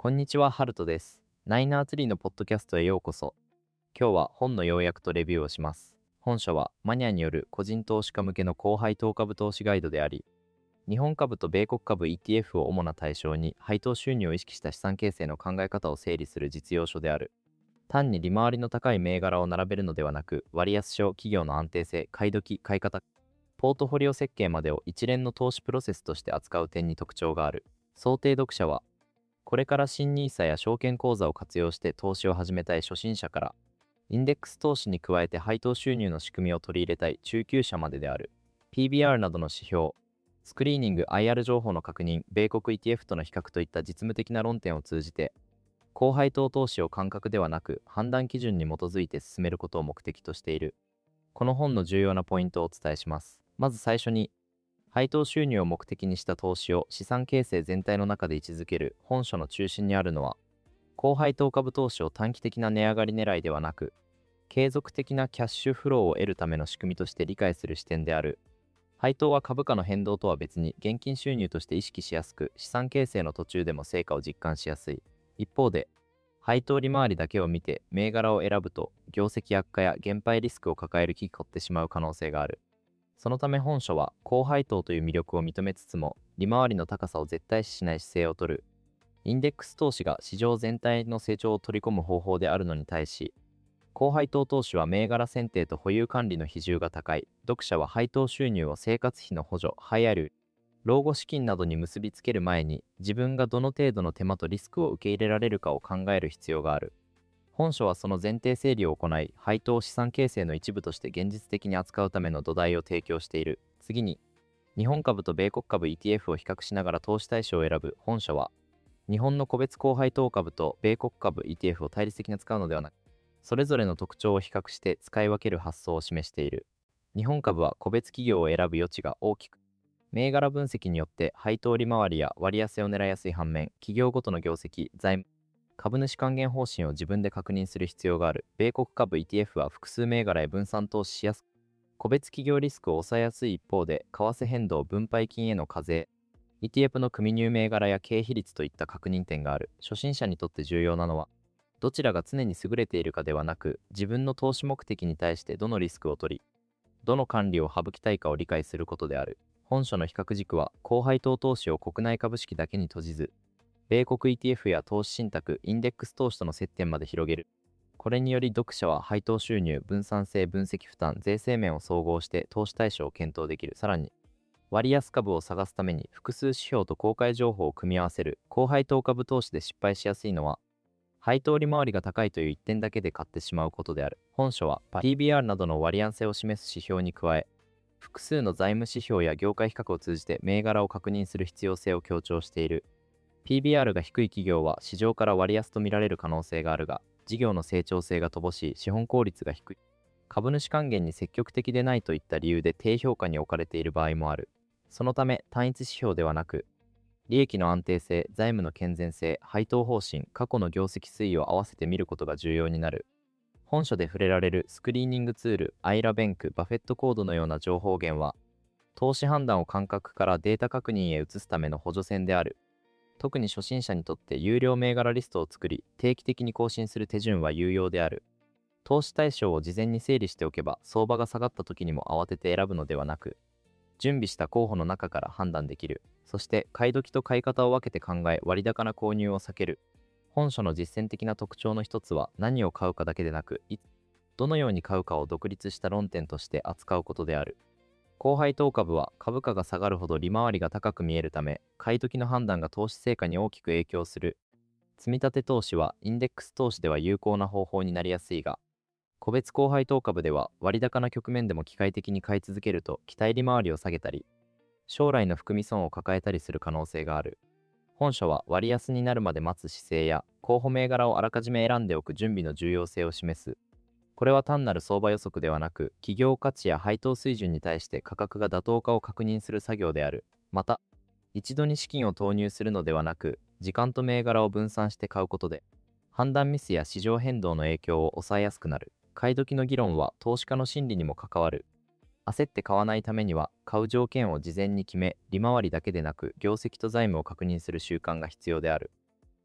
こんにちは、ハルトです。ナイナーツリーのポッドキャストへようこそ。今日は本の要約とレビューをします。本書はマニアによる個人投資家向けの高配当株投資ガイドであり、日本株と米国株 ETF を主な対象に配当収入を意識した資産形成の考え方を整理する実用書である。単に利回りの高い銘柄を並べるのではなく、割安症、企業の安定性、買い時、買い方、ポートフォリオ設計までを一連の投資プロセスとして扱う点に特徴がある。想定読者は、これから新ニーサや証券口座を活用して投資を始めたい初心者から、インデックス投資に加えて配当収入の仕組みを取り入れたい中級者までである。PBR などの指標、スクリーニング、IR 情報の確認、米国 ETF との比較といった実務的な論点を通じて、高配当投資を感覚ではなく判断基準に基づいて進めることを目的としている。この本の重要なポイントをお伝えします。まず最初に、配当収入を目的にした投資を資産形成全体の中で位置づける本書の中心にあるのは、高配当株投資を短期的な値上がり狙いではなく、継続的なキャッシュフローを得るための仕組みとして理解する視点である。配当は株価の変動とは別に現金収入として意識しやすく、資産形成の途中でも成果を実感しやすい。一方で、配当利回りだけを見て銘柄を選ぶと、業績悪化や減配リスクを抱える危機を負ってしまう可能性がある。そのため本書は高配当という魅力を認めつつも、利回りの高さを絶対視しない姿勢をとる。インデックス投資が市場全体の成長を取り込む方法であるのに対し、高配当投資は銘柄選定と保有管理の比重が高い。読者は配当収入を生活費の補助、流行る老後資金などに結びつける前に、自分がどの程度の手間とリスクを受け入れられるかを考える必要がある。本書はその前提整理を行い、配当資産形成の一部として現実的に扱うための土台を提供している。次に、日本株と米国株 ETF を比較しながら投資対象を選ぶ。本書は、日本の個別高配当株と米国株 ETF を対立的に扱うのではなく、それぞれの特徴を比較して使い分ける発想を示している。日本株は個別企業を選ぶ余地が大きく、銘柄分析によって配当利回りや割安を狙いやすい反面、企業ごとの業績、財務、株主還元方針を自分で確認する必要がある。米国株 ETF は複数銘柄へ分散投資しやすく、個別企業リスクを抑えやすい一方で、為替変動、分配金への課税、ETF の組入銘柄や経費率といった確認点がある。初心者にとって重要なのは、どちらが常に優れているかではなく、自分の投資目的に対してどのリスクを取り、どの管理を省きたいかを理解することである。本書の比較軸は、高配当投資を国内株式だけに閉じず、米国 ETF や投資信託、インデックス投資との接点まで広げる。これにより読者は配当収入、分散性、分析負担、税制面を総合して投資対象を検討できる。さらに、割安株を探すために複数指標と公開情報を組み合わせる。高配当株投資で失敗しやすいのは、配当利回りが高いという一点だけで買ってしまうことである。本書は PBR などの割安性を示す指標に加え、複数の財務指標や業界比較を通じて銘柄を確認する必要性を強調している。PBR が低い企業は市場から割安と見られる可能性があるが、事業の成長性が乏しい、資本効率が低い、株主還元に積極的でないといった理由で低評価に置かれている場合もある。そのため単一指標ではなく、利益の安定性、財務の健全性、配当方針、過去の業績推移を合わせて見ることが重要になる。本書で触れられるスクリーニングツール、アイラベンク、バフェットコードのような情報源は、投資判断を感覚からデータ確認へ移すための補助線である。特に初心者にとって有料銘柄リストを作り、定期的に更新する手順は有用である。投資対象を事前に整理しておけば、相場が下がった時にも慌てて選ぶのではなく、準備した候補の中から判断できる。そして、買い時と買い方を分けて考え、割高な購入を避ける。本書の実践的な特徴の一つは、何を買うかだけでなく、どのように買うかを独立した論点として扱うことである。高配当株は株価が下がるほど利回りが高く見えるため、買い時の判断が投資成果に大きく影響する。積立投資はインデックス投資では有効な方法になりやすいが、個別高配当株では割高な局面でも機械的に買い続けると期待利回りを下げたり、将来の含み損を抱えたりする可能性がある。本書は割安になるまで待つ姿勢や候補銘柄をあらかじめ選んでおく準備の重要性を示す。これは単なる相場予測ではなく、企業価値や配当水準に対して価格が妥当かを確認する作業である。また、一度に資金を投入するのではなく、時間と銘柄を分散して買うことで、判断ミスや市場変動の影響を抑えやすくなる。買い時の議論は投資家の心理にも関わる。焦って買わないためには、買う条件を事前に決め、利回りだけでなく、業績と財務を確認する習慣が必要である。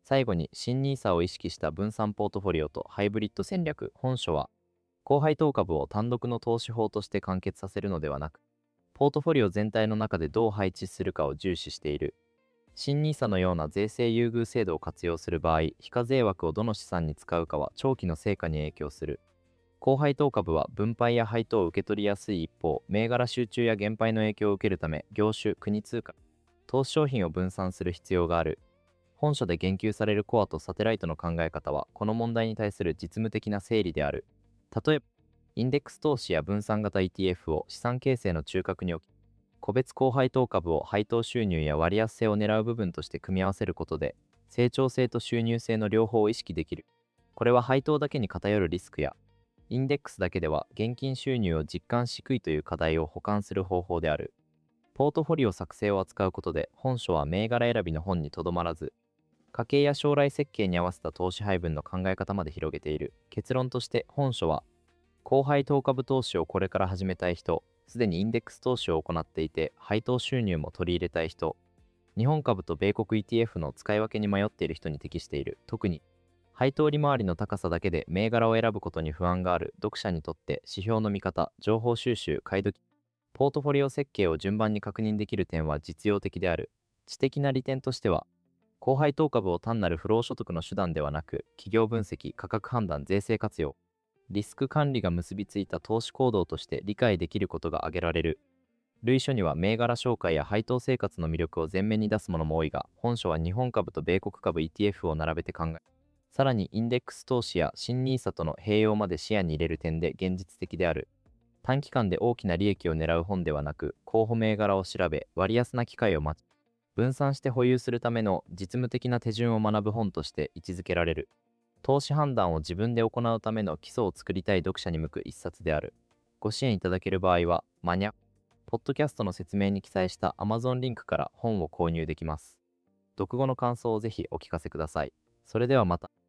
最後に、新ニーサを意識した分散ポートフォリオとハイブリッド戦略。本書は、高配当株を単独の投資法として完結させるのではなく、ポートフォリオ全体の中でどう配置するかを重視している。新ニーサのような税制優遇制度を活用する場合、非課税枠をどの資産に使うかは長期の成果に影響する。高配当株は分配や配当を受け取りやすい一方、銘柄集中や減配の影響を受けるため、業種、国通貨、投資商品を分散する必要がある。本書で言及されるコアとサテライトの考え方は、この問題に対する実務的な整理である。例えば、インデックス投資や分散型 ETF を資産形成の中核に置き、個別高配当株を配当収入や割安性を狙う部分として組み合わせることで、成長性と収入性の両方を意識できる。これは配当だけに偏るリスクや、インデックスだけでは現金収入を実感しにくいという課題を補完する方法である。ポートフォリオ作成を扱うことで、本書は銘柄選びの本にとどまらず、家計や将来設計に合わせた投資配分の考え方まで広げている。結論として、本書は、高配当株投資をこれから始めたい人、すでにインデックス投資を行っていて、配当収入も取り入れたい人、日本株と米国 ETF の使い分けに迷っている人に適している。特に、配当利回りの高さだけで銘柄を選ぶことに不安がある読者にとって、指標の見方、情報収集、買い時、ポートフォリオ設計を順番に確認できる点は実用的である。知的な利点としては、高配当株を単なる不労所得の手段ではなく、企業分析、価格判断、税制活用、リスク管理が結びついた投資行動として理解できることが挙げられる。類書には銘柄紹介や配当生活の魅力を前面に出すものも多いが、本書は日本株と米国株 ETF を並べて考え、さらにインデックス投資や新ニーサとの併用まで視野に入れる点で現実的である。短期間で大きな利益を狙う本ではなく、候補銘柄を調べ、割安な機会を待ち、分散して保有するための実務的な手順を学ぶ本として位置づけられる。投資判断を自分で行うための基礎を作りたい読者に向く一冊である。ご支援いただける場合は、ポッドキャストの説明に記載した Amazon リンクから本を購入できます。読後の感想をぜひお聞かせください。それではまた。